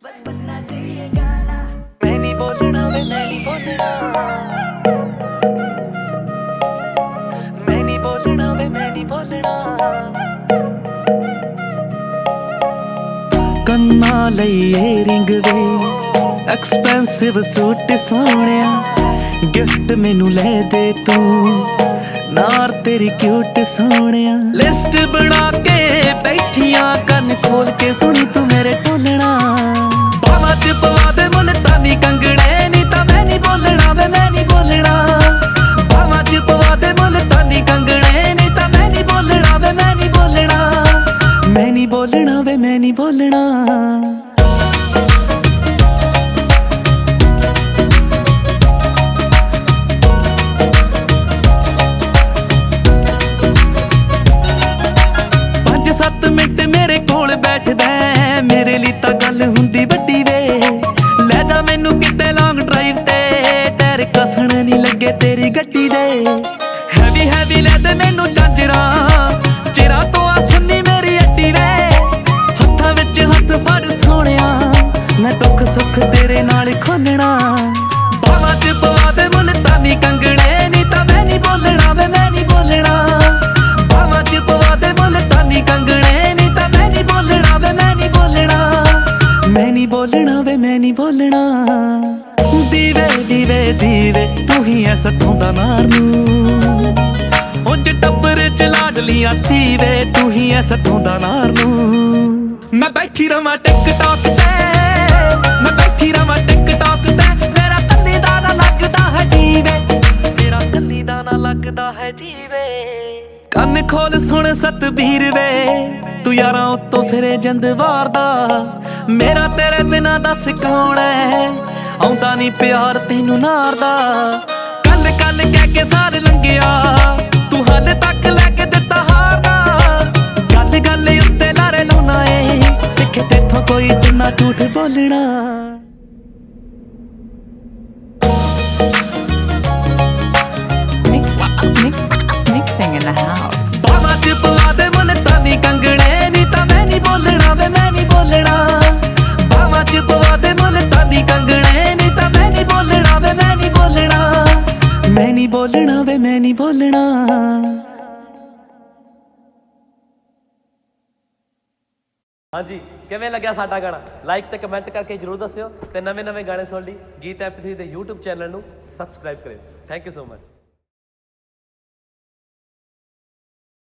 बजना चाहिए गाना। मैं नहीं बोलना वे मैं नहीं बोलना, मैं नहीं बोलना वे मैं नहीं बोलना। ਕੰਨਾਂ ਲਈ ਏਅਰਿੰਗ ਵੇ ਐਕਸਪੈਂਸਿਵ ਸੂਟ ਸੋਹਣਿਆ, ਗਿਫਟ ਮੈਨੂੰ ਲੈ ਦੇ ਤੂੰ ਨਾਰ ਤੇਰੀ ਕਿਊਟ ਸੋਹਣਿਆ। ਲਿਸਟ ਬਣਾ ਕੇ ਬੈਠੀਆਂ ਕੰਨ ਖੋਲ ਕੇ ਸੁਣੀ ਤੂੰ ਮੇਰੇ ਢੋਲਣਾ, ਬਾਹਾਂ 'ਚ ਪਵਾ ਦੇ ਮੁਲਤਾਨੀ ਕੰਗਣੇ ਨੀ ਤਾਂ ਮੈਂ ਨਹੀਂ ਬੋਲਣਾ ਵੇ ਮੈਂ ਨਹੀਂ ਬੋਲਣਾ, ਬਾਹਾਂ 'ਚ ਪਵਾ ਦੇ ਮੁਲਤਾਨੀ ਕੰਗਣੇ ਨੀ ਤਾਂ ਮੈਂ ਨਹੀਂ ਬੋਲਣਾ ਵੇ ਮੈਂ ਨਹੀਂ ਬੋਲਣਾ, ਮੈਂ ਨਹੀਂ ਬੋਲਣਾ ਵੇ ਮੈਂ ਨਹੀਂ ਬੋਲਣਾ। ਸੱਤ ਮਿੰਟ ਮੇਰੇ ਕੋਲ ਬੈਠਦਾ, ਮੇਰੇ ਲਈ ਤਾਂ ਗੱਲ ਹੁੰਦੀ ਵੱਡੀ ਵੇ। ਲੈ ਜਾ ਮੈਨੂੰ ਕਿਤੇ ਲੌਂਗ ਡਰਾਈਵ ਤੇ, ਟਾਇਰ ਕਸਣ ਨਹੀਂ ਲੱਗੇ ਤੇਰੀ ਗੱਡੀ ਦੇ। ਹੈਵੀ ਹੈਵੀ ਲੈ ਦੇ ਮੈਨੂੰ ਝਾਂਜਰਾਂ, ਚਿਹਰਾ ਤੋਂ ਆ ਸੁਣੀ ਮੇਰੀ ਅੱਡੀ ਵੇ। ਹੱਥਾਂ ਵਿੱਚ ਹੱਥ ਫੜ ਸੋਹਣਿਆ, ਮੈਂ ਦੁੱਖ ਸੁੱਖ ਤੇਰੇ ਨਾਲ ਖੋਲਣਾ, ਬਾਹਾਂ 'ਚ ਪਵਾ ਦੇ ਮੁਲਤਾਨੀ ਕੰਗਣੇ ਨੀ ਤਾਂ ਮੈਂ ਨਹੀਂ ਬੋਲਣਾ ਵੇ ਮੈਂ ਨਹੀਂ ਬੋਲਣਾ, ਬਾਹਾਂ 'ਚ ਪਵਾ ਦੇ ਮੁਲਤਾਨੀ ਕੰਗਣੇ ਨੀ ਤਾਂ ਮੈਂ ਨਹੀਂ ਬੋਲਣਾ ਵੇ ਮੈਂ ਨਹੀਂ ਬੋਲਣਾ, ਮੈਂ ਨਹੀਂ ਬੋਲਣਾ ਵੇ ਮੈਂ ਨਹੀਂ ਬੋਲਣਾ। ਦੀਵੇ ਦੀਵੇ ਦੀਵੇ ਤੂੰ ਹੀ ਐ ਸੱਤੋਂ ਦਾ ਨਾਰ ਨੂੰ, ਉਂਝ ਟੱਬਰ 'ਚ ਲਾਡਲੀਆਂ ਧੀਵੇ ਤੂੰ ਹੀ ਐ ਸੱਤੋਂ ਦਾ ਨਾਰ ਨੂੰ। ਮੈਂ ਬੈਠੀ ਰਵਾਂ ਟਿਕਟੌਕ ਤੇ, ਮੈਂ ਬੈਠੀ ਰਵਾਂ ਟਿਕਟੌਕ ਤੇ, ਮੇਰਾ ਕੱਲੀ ਦਾ ਨਾ ਲੱਗਦਾ ਹੈ ਜੀਵੇ, ਮੇਰਾ ਕੱਲੀ ਦਾ ਨਾ ਲੱਗਦਾ ਹੈ ਜੀਵੇ। ਕੰਨ ਖੋਲ ਸੁਣ ਸਤਬੀਰ ਵੇ, ਤੂੰ ਯਾਰਾਂ ਉੱਤੋਂ ਫਿਰੇ ਜਿੰਦ ਵਾਰਦਾ, ਮੇਰਾ ਤੇਰੇ ਬਿਨਾਂ ਦੱਸ ਕੌਣ ਐ, ਆਉਂਦਾ ਨੀ ਪਿਆਰ ਤੈਨੂੰ ਨਾਰਦਾ। ਕੱਲ ਕੱਲ ਕਹਿ ਕੇ ਸਾਲ ਲੰਘਿਆ, ਤੂੰ ਹਾਲੇ ਤੱਕ ਲੈ ਕੇ ਦਿੱਤਾ ਹਾਰਦਾ, ਗੱਲ ਗੱਲ ਉੱਤੇ ਲਾਰੇ ਲਾਉਣਾ ਏ, ਸਿੱਖੇ ਤੇਥੋਂ ਕੋਈ ਜਿੰਨਾ ਝੂਠ ਬੋਲਣਾ। Mixing in the house. ਬਾਹਾਂ 'ਚ ਪਵਾ ਦੇ ਮੁਲਤਾਨੀ ਕੰਗਣੇ ਨੀ ਤਾਂ ਮੈਂ ਨਹੀਂ ਬੋਲਣਾ ਵੇ ਮੈਂ ਨਹੀਂ ਬੋਲਣਾ, ਬਾਹਾਂ 'ਚ ਪਵਾ ਦੇ ਮੁਲਤਾਨੀ ਕੰਗਣੇ ਨੀ ਤਾਂ ਮੈਂ ਨਹੀਂ ਬੋਲਣਾ ਵੇ ਮੈਂ ਨਹੀਂ ਬੋਲਣਾ, ਮੈਂ ਨਹੀਂ ਬੋਲਣਾ ਵੇ ਮੈਂ ਨਹੀਂ ਬੋਲਣਾ। ਹਾਂਜੀ, ਕਿਵੇਂ ਲੱਗਿਆ ਸਾਡਾ ਗਾਣਾ? ਲਾਈਕ ਤੇ ਕਮੈਂਟ ਕਰਕੇ ਜਰੂਰ ਦੱਸਿਓ, ਤੇ ਨਵੇਂ ਨਵੇਂ ਗਾਣੇ ਸੁਣ ਲਈ ਗੀਤ MP3 ਦੇ YouTube ਚੈਨਲ ਨੂੰ ਸਬਸਕ੍ਰਾਈਬ ਕਰਿਓ। Thank you so much.